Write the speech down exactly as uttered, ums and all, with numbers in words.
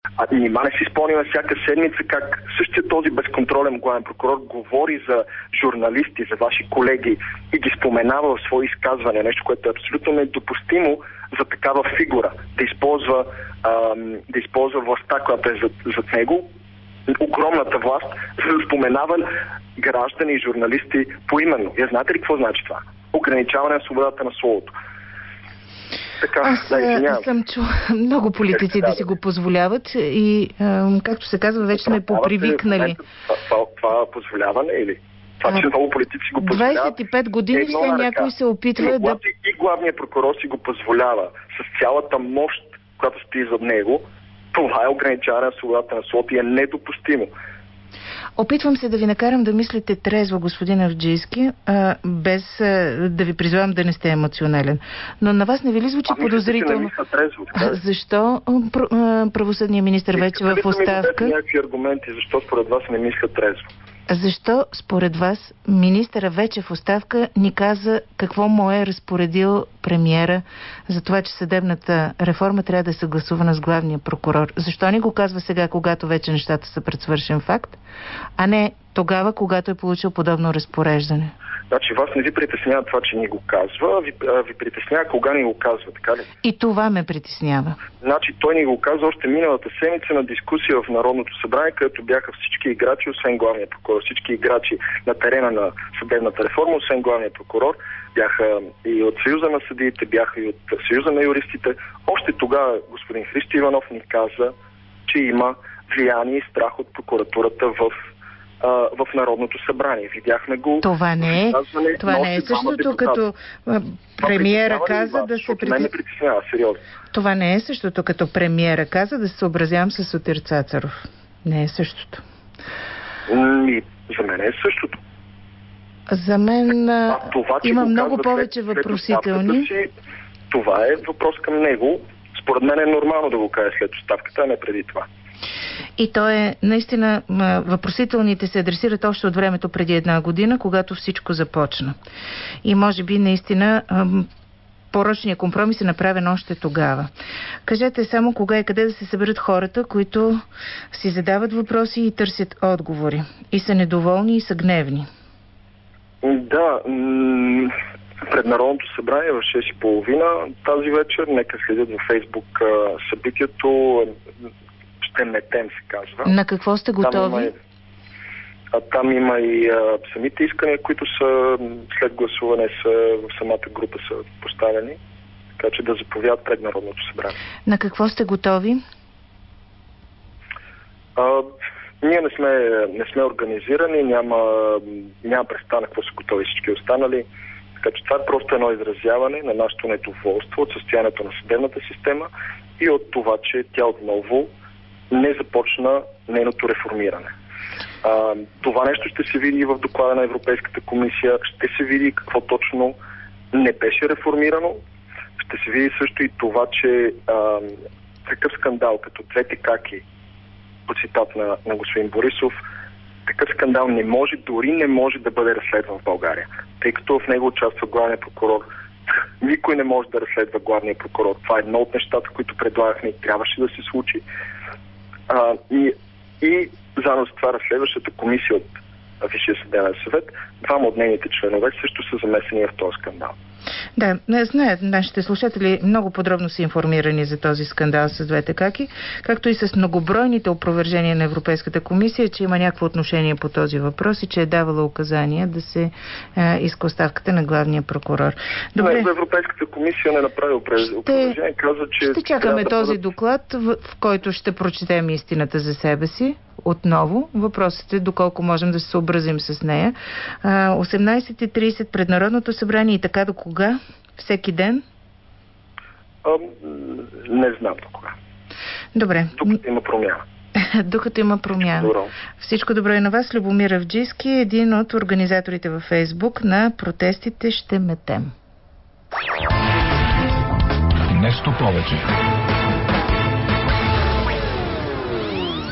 А нима не си спомняме всяка седмица как същия този безконтролен главен прокурор говори за журналисти, за ваши колеги и ги споменава в свои изказвания, нещо, което е абсолютно недопустимо за такава фигура, да използва, ам, да използва властта, която е зад, зад него, огромната власт, за да споменава граждани и журналисти поименно. Вие знаете ли какво значи това? Ограничаване на свободата на словото. Така, Аз да, съм чула много политици да си го позволяват и, както се казва, вече сме попривикнали. Това, това, това позволяване или? Това, че много политици го позволяват. двадесет и пет години все някой се опитва и, да... И главният прокурор си го позволява с цялата мощ, която стои зад него. Това е ограничаване на свободата на словото и е недопустимо. Опитвам се да ви накарам да мислите трезво, господин Авджийски, а, без а, да ви призвам да не сте емоционален. Но на вас не ви ли звучи а, подозрително? Мисля, че не мисля трезво, така? Защо а, правосъдният министър вече в оставка... Да някакви аргументи, защо според вас не мисля трезво? Защо според вас министъра вече в оставка ни каза какво му е разпоредил премиера за това, че съдебната реформа трябва да е съгласувана с главния прокурор? Защо ни го казва сега, когато вече нещата са пред свършен факт, а не тогава, когато е получил подобно разпореждане? Значи вас не ви притеснява това, че ни го казва, ви, а, ви притеснява кога ни го казва, така ли? И това ме притеснява. Значи той ни го каза още миналата седмица на дискусия в Народното събрание, където бяха всички играчи, освен главния прокурор. Всички играчи на терена на съдебната реформа, освен главния прокурор, бяха и от Съюза на съдиите, бяха и от Съюза на юристите. Още тогава господин Христо Иванов ни каза, че има влияние и страх от прокуратурата в в Народното събрание. Видяхме го. Това не е, това не е същото, като премиера каза да се притеснява. Не притеснява, сериозно. Това не е същото, като премиера каза да се съобразявам с Сотир Цацаров. Не е същото. М- за мен е същото. За мен а, това, има много повече след, въпросителни. Си, това е въпрос към него. Според мен е нормално да го каже след оставката, а не преди това. И то е, наистина, въпросителните се адресират още от времето преди една година, когато всичко започна. И може би наистина порочният компромис е направен още тогава. Кажете само кога и къде да се съберат хората, които си задават въпроси и търсят отговори. И са недоволни, и са гневни. Да, м- пред Народното събрание в шест и половина тази вечер, нека следят във Фейсбук събитието. Ще метем, се казва. На какво сте готови? Там има и, а, там има и а, самите искания, които са след гласуване са, в самата група са поставени. Така че да заповядат пред Народното събрание. На какво сте готови? А, ние не сме, не сме организирани, няма, няма представа на какво са готови всички останали. Така че това е просто едно изразяване на нашето недоволство от състоянието на съдебната система и от това, че тя отново не започна нейното реформиране. А, това нещо ще се види и в доклада на Европейската комисия, ще се види какво точно не беше реформирано, ще се види също и това, че а, такъв скандал, като двете каки, по цитат на, на господин Борисов, такъв скандал не може, дори не може да бъде разследван в България, тъй като в него участва главният прокурор. Никой не може да разследва главния прокурор. Това е едно от нещата, които предлагахме и трябваше да се случи. А, и, и заедно с това разследващата комисия от Висшия съдебен съвет, двама от нейните членове също са замесени в този скандал. Да, не знаят нашите слушатели, много подробно са информирани за този скандал с двете каки, както и с многобройните опровержения на Европейската комисия, че има някакво отношение по този въпрос и че е давала указания да се е, иска оставката на главния прокурор. Добре. Не, Европейската комисия не направи опровержение, каза, че... Ще чакаме да този бъдат... доклад, в, в който ще прочетем истината за себе си. Отново, въпросът е доколко можем да се съобразим с нея. осемнайсет и трийсет пред Народното събрание и така до кога? Всеки ден? А, не знам до кога. Добре. Докато има промяна. Докато има промяна. Добро. Всичко добро и на вас. Любомир Авджийски, един от организаторите във Фейсбук на протестите "Ще метем". Нещо повече.